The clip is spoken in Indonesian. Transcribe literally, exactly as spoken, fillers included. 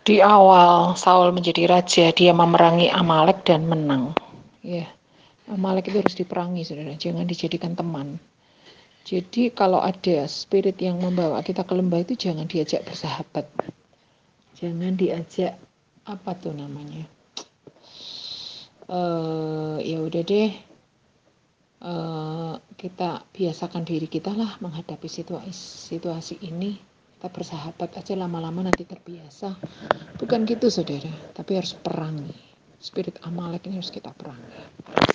Di awal Saul menjadi raja, dia memerangi Amalek dan menang. Ya, Amalek itu harus diperangi, saudara. Jangan dijadikan teman. Jadi kalau ada spirit yang membawa kita ke lembah itu jangan diajak bersahabat. Jangan diajak apa tuh namanya? Uh, ya udah deh. Uh, kita biasakan diri kita lah menghadapi situasi situasi ini. Kita bersahabat aja, lama-lama nanti terbiasa. Bukan gitu saudara, tapi harus perangi. Spirit Amalek ini harus kita perangi.